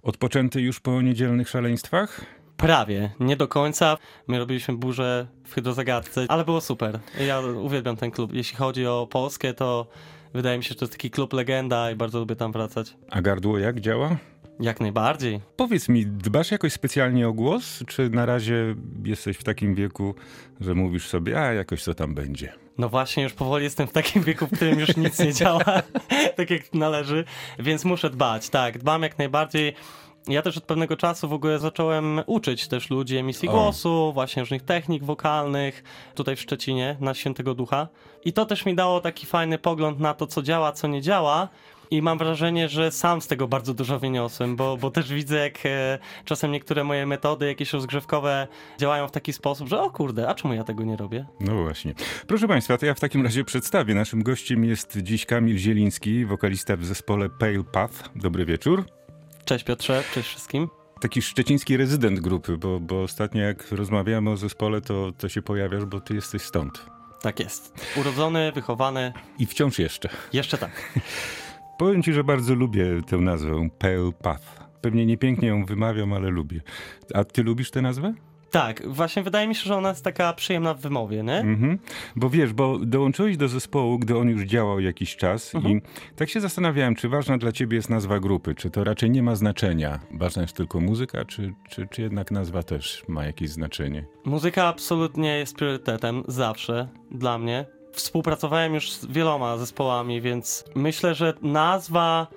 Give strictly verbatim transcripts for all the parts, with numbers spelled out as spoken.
Odpoczęty już po niedzielnych szaleństwach? Prawie, nie do końca. My robiliśmy burzę w Hydrozagadce, ale było super. Ja uwielbiam ten klub. Jeśli chodzi o Polskę, to wydaje mi się, że to jest taki klub legenda i bardzo lubię tam wracać. A gardło jak działa? Jak najbardziej. Powiedz mi, dbasz jakoś specjalnie o głos, czy na razie jesteś w takim wieku, że mówisz sobie, a jakoś co tam będzie? No właśnie, już powoli jestem w takim wieku, w którym już nic nie działa tak jak należy, więc muszę dbać. Tak, dbam jak najbardziej. Ja też od pewnego czasu w ogóle zacząłem uczyć też ludzi emisji o. głosu, właśnie różnych technik wokalnych, tutaj w Szczecinie, na Świętego Ducha. I to też mi dało taki fajny pogląd na to, co działa, co nie działa. I mam wrażenie, że sam z tego bardzo dużo wyniosłem, bo, bo też widzę, jak e, czasem niektóre moje metody jakieś rozgrzewkowe działają w taki sposób, że o kurde, a czemu ja tego nie robię? No właśnie. Proszę Państwa, to ja w takim razie przedstawię. Naszym gościem jest dziś Kamil Zieliński, wokalista w zespole Pale Path. Dobry wieczór. Cześć Piotrze, cześć wszystkim. Taki szczeciński rezydent grupy, bo, bo ostatnio jak rozmawiamy o zespole, to, to się pojawiasz, bo ty jesteś stąd. Tak jest. Urodzony, wychowany. I wciąż jeszcze. Jeszcze tak. Powiem ci, że bardzo lubię tę nazwę, Pale Path. Pewnie niepięknie ją wymawiam, ale lubię. A ty lubisz tę nazwę? Tak, właśnie wydaje mi się, że ona jest taka przyjemna w wymowie, nie? Mhm. Bo wiesz, bo dołączyłeś do zespołu, gdy on już działał jakiś czas mhm. i tak się zastanawiałem, czy ważna dla ciebie jest nazwa grupy, czy to raczej nie ma znaczenia. Ważna jest tylko muzyka, czy, czy, czy jednak nazwa też ma jakieś znaczenie? Muzyka absolutnie jest priorytetem, zawsze, dla mnie. Współpracowałem już z wieloma zespołami, więc myślę, że nazwa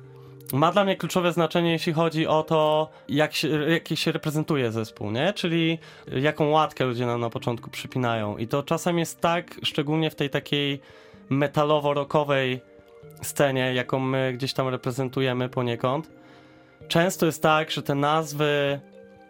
ma dla mnie kluczowe znaczenie, jeśli chodzi o to, jak się, jak się reprezentuje zespół, nie? Czyli jaką łatkę ludzie nam na początku przypinają. I to czasem jest tak, szczególnie w tej takiej metalowo-rockowej scenie, jaką my gdzieś tam reprezentujemy poniekąd. Często jest tak, że te nazwy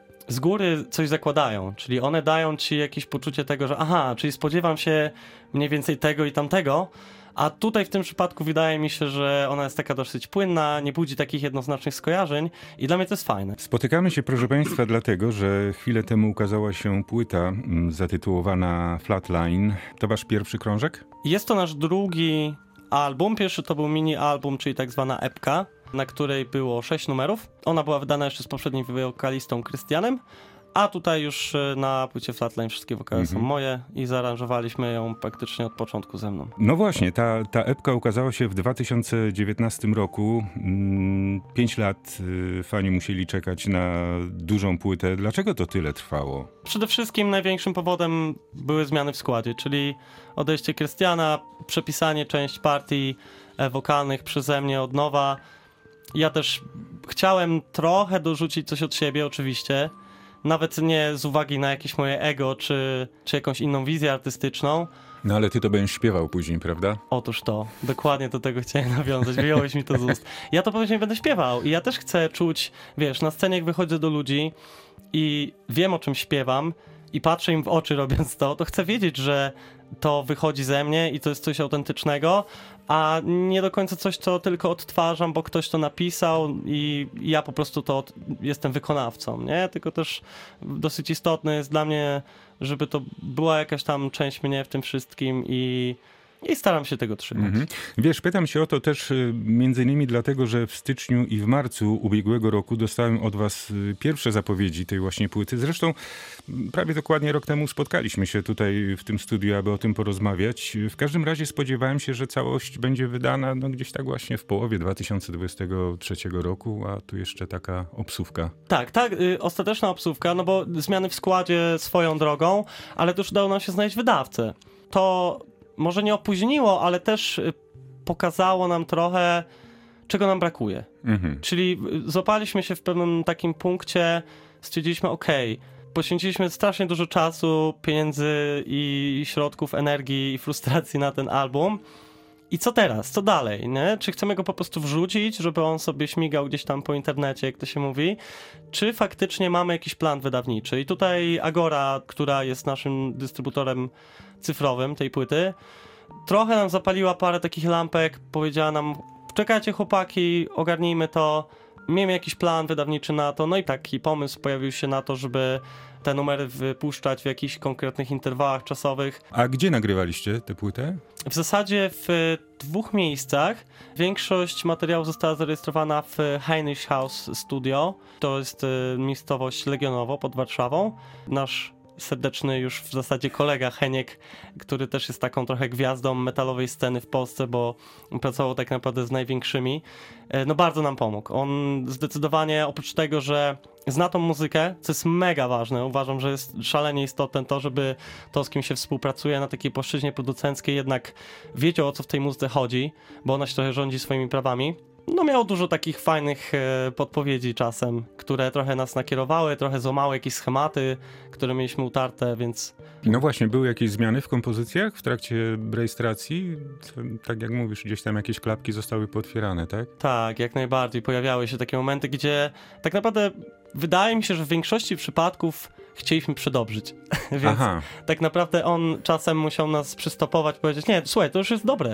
z góry coś zakładają, czyli one dają ci jakieś poczucie tego, że aha, czyli spodziewam się mniej więcej tego i tamtego, a tutaj w tym przypadku wydaje mi się, że ona jest taka dosyć płynna, nie budzi takich jednoznacznych skojarzeń i dla mnie to jest fajne. Spotykamy się, proszę Państwa, dlatego, że chwilę temu ukazała się płyta m, zatytułowana Flatline. To wasz pierwszy krążek? Jest to nasz drugi album. Pierwszy to był mini album, czyli tak zwana epka, na której było sześć numerów. Ona była wydana jeszcze z poprzednim wokalistą Krystianem, a tutaj już na płycie Flatline wszystkie wokale mhm. są moje i zaaranżowaliśmy ją praktycznie od początku ze mną. No właśnie, ta, ta epka ukazała się w dwa tysiące dziewiętnastym roku. Pięć lat fani musieli czekać na dużą płytę. Dlaczego to tyle trwało? Przede wszystkim największym powodem były zmiany w składzie, czyli odejście Krystiana, przepisanie części partii wokalnych przeze mnie od nowa. Ja też chciałem trochę dorzucić coś od siebie oczywiście, nawet nie z uwagi na jakieś moje ego, czy, czy jakąś inną wizję artystyczną. No ale ty to będziesz śpiewał później, prawda? Otóż to, dokładnie do tego chciałem nawiązać, wyjąłeś mi to z ust. Ja to później będę śpiewał i ja też chcę czuć, wiesz, na scenie jak wychodzę do ludzi i wiem o czym śpiewam i patrzę im w oczy robiąc to, to chcę wiedzieć, że to wychodzi ze mnie i to jest coś autentycznego, a nie do końca coś, co tylko odtwarzam, bo ktoś to napisał i ja po prostu to od... jestem wykonawcą, nie? Tylko też dosyć istotne jest dla mnie, żeby to była jakaś tam część mnie w tym wszystkim i I staram się tego trzymać. Mhm. Wiesz, pytam się o to też między innymi dlatego, że w styczniu i w marcu ubiegłego roku dostałem od was pierwsze zapowiedzi tej właśnie płyty. Zresztą prawie dokładnie rok temu spotkaliśmy się tutaj w tym studiu, aby o tym porozmawiać. W każdym razie spodziewałem się, że całość będzie wydana no, gdzieś tak właśnie w połowie dwa tysiące dwudziestego trzeciego roku, a tu jeszcze taka obsówka. Tak, tak, y, ostateczna obsówka, no bo zmiany w składzie swoją drogą, ale też udało nam się znaleźć wydawcę. To może nie opóźniło, ale też pokazało nam trochę, czego nam brakuje. Mhm. Czyli złapaliśmy się w pewnym takim punkcie, stwierdziliśmy, okej, okay, poświęciliśmy strasznie dużo czasu, pieniędzy i środków, energii i frustracji na ten album. I co teraz? Co dalej, nie? Czy chcemy go po prostu wrzucić, żeby on sobie śmigał gdzieś tam po internecie, jak to się mówi? Czy faktycznie mamy jakiś plan wydawniczy? I tutaj Agora, która jest naszym dystrybutorem cyfrowym tej płyty, trochę nam zapaliła parę takich lampek, powiedziała nam, czekajcie chłopaki, ogarnijmy to. Miejmy jakiś plan wydawniczy na to, no i taki pomysł pojawił się na to, żeby te numery wypuszczać w jakichś konkretnych interwałach czasowych. A gdzie nagrywaliście tę płytę? W zasadzie w dwóch miejscach. Większość materiału została zarejestrowana w Heinrich House Studio. To jest miejscowość Legionowo pod Warszawą. Nasz serdeczny już w zasadzie kolega Heniek, który też jest taką trochę gwiazdą metalowej sceny w Polsce, bo pracował tak naprawdę z największymi. No bardzo nam pomógł. On zdecydowanie, oprócz tego, że zna tą muzykę, co jest mega ważne, uważam, że jest szalenie istotne to, żeby to, z kim się współpracuje na takiej płaszczyźnie producenckiej, jednak wiedział, o co w tej muzyce chodzi, bo ona się trochę rządzi swoimi prawami. No miał dużo takich fajnych e, podpowiedzi czasem, które trochę nas nakierowały, trochę złamały jakieś schematy, które mieliśmy utarte, więc... No właśnie, były jakieś zmiany w kompozycjach w trakcie rejestracji? Tak jak mówisz, gdzieś tam jakieś klapki zostały pootwierane, tak? Tak, jak najbardziej. Pojawiały się takie momenty, gdzie tak naprawdę wydaje mi się, że w większości przypadków chcieliśmy przedobrzyć. Więc Aha. tak naprawdę on czasem musiał nas przystopować, powiedzieć, nie, słuchaj, to już jest dobre.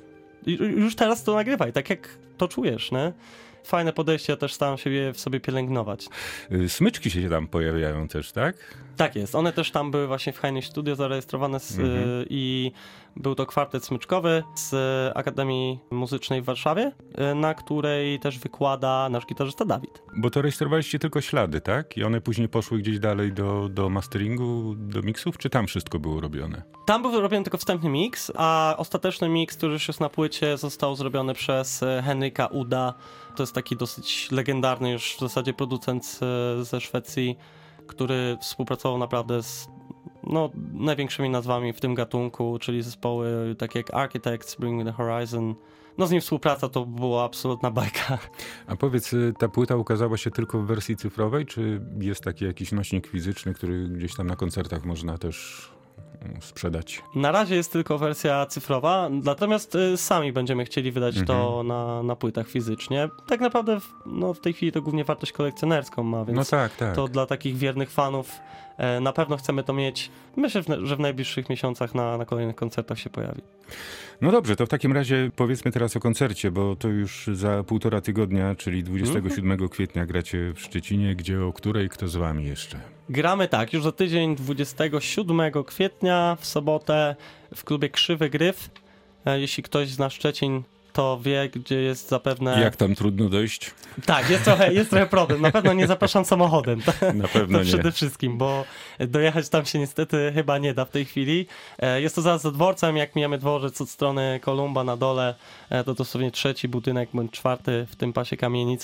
Już teraz to nagrywaj, tak jak to czujesz, nie? Fajne podejście, ja też staram się je w sobie pielęgnować. Smyczki się tam pojawiają też, tak? Tak jest, one też tam były właśnie w Heinrich Studio zarejestrowane z, mhm. y, i był to kwartet smyczkowy z Akademii Muzycznej w Warszawie, y, na której też wykłada nasz gitarzysta Dawid. Bo to rejestrowaliście tylko ślady, tak? I one później poszły gdzieś dalej do, do masteringu, do miksów, czy tam wszystko było robione? Tam był robiony tylko wstępny miks, a ostateczny miks, który już jest na płycie, został zrobiony przez Henryka Uda. To jest taki dosyć legendarny już w zasadzie producent z, ze Szwecji, który współpracował naprawdę z no, największymi nazwami w tym gatunku, czyli zespoły takie jak Architects, Bring Me The Horizon. No z nim współpraca to była absolutna bajka. A powiedz, ta płyta ukazała się tylko w wersji cyfrowej, czy jest taki jakiś nośnik fizyczny, który gdzieś tam na koncertach można też sprzedać? Na razie jest tylko wersja cyfrowa, natomiast y, sami będziemy chcieli wydać mhm. to na, na płytach fizycznie. Tak naprawdę w, no, w tej chwili to głównie wartość kolekcjonerską ma, więc no tak, tak. to dla takich wiernych fanów e, na pewno chcemy to mieć. Myślę, że w najbliższych miesiącach na, na kolejnych koncertach się pojawi. No dobrze, to w takim razie powiedzmy teraz o koncercie, bo to już za półtora tygodnia, czyli dwudziestego siódmego kwietnia gracie w Szczecinie, gdzie, o której, kto z wami jeszcze? Gramy tak, już za tydzień, dwudziestego siódmego kwietnia, w sobotę w klubie Krzywy Gryf. Jeśli ktoś zna Szczecin, to wie, gdzie jest zapewne... Jak tam trudno dojść? Tak, jest trochę, jest trochę problem. Na pewno nie zapraszam samochodem. To, Na pewno to przede nie. wszystkim, bo dojechać tam się niestety chyba nie da w tej chwili. Jest to zaraz za dworcem, jak mijamy dworzec od strony Kolumba na dole, to dosłownie trzeci budynek, bądź czwarty w tym pasie kamienic.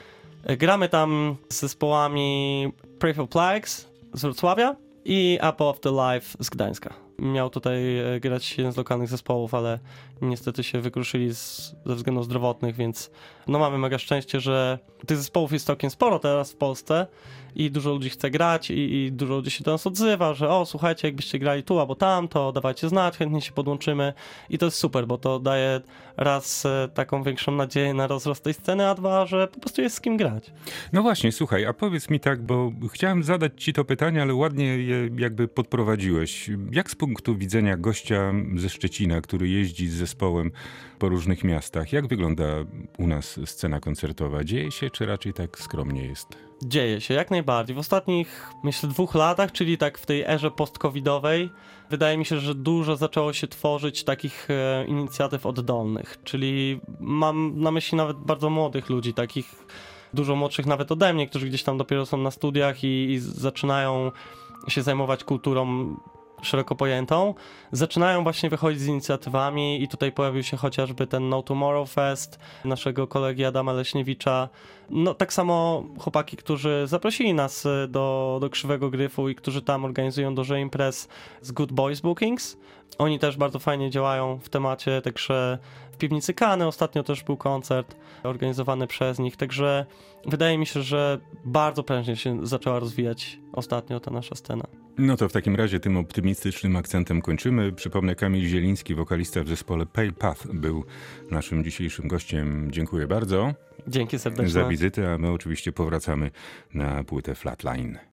Gramy tam z zespołami Pray for Plagues z Wrocławia i Above the Life z Gdańska. Miał tutaj grać jeden z lokalnych zespołów, ale niestety się wykruszyli z, ze względów zdrowotnych, więc no mamy mega szczęście, że tych zespołów jest całkiem sporo teraz w Polsce i dużo ludzi chce grać i, i dużo ludzi się do nas odzywa, że o, słuchajcie, jakbyście grali tu albo tam, to dawajcie znać, chętnie się podłączymy i to jest super, bo to daje raz e, taką większą nadzieję na rozrost tej sceny, a dwa, że po prostu jest z kim grać. No właśnie, słuchaj, a powiedz mi tak, bo chciałem zadać ci to pytanie, ale ładnie je jakby podprowadziłeś. Jak z punktu widzenia gościa ze Szczecina, który jeździ z zespołem po różnych miastach, jak wygląda u nas scena koncertowa? Dzieje się, czy raczej tak skromnie jest? Dzieje się, jak najbardziej. W ostatnich, myślę, dwóch latach, czyli tak w tej erze post-covidowej, wydaje mi się, że dużo zaczęło się tworzyć takich e, inicjatyw oddolnych, czyli mam na myśli nawet bardzo młodych ludzi, takich dużo młodszych nawet ode mnie, którzy gdzieś tam dopiero są na studiach i, i zaczynają się zajmować kulturą szeroko pojętą, zaczynają właśnie wychodzić z inicjatywami i tutaj pojawił się chociażby ten No Tomorrow Fest naszego kolegi Adama Leśniewicza. No tak samo chłopaki, którzy zaprosili nas do, do Krzywego Gryfu i którzy tam organizują dużo imprez z Good Boys Bookings. Oni też bardzo fajnie działają w temacie, także w Piwnicy Kany ostatnio też był koncert organizowany przez nich, także wydaje mi się, że bardzo prężnie się zaczęła rozwijać ostatnio ta nasza scena. No to w takim razie tym optymistycznym akcentem kończymy. Przypomnę, Kamil Zieliński, wokalista w zespole Pale Path, był naszym dzisiejszym gościem. Dziękuję bardzo. Dzięki serdecznie za wizytę, a my oczywiście powracamy na płytę Flatline.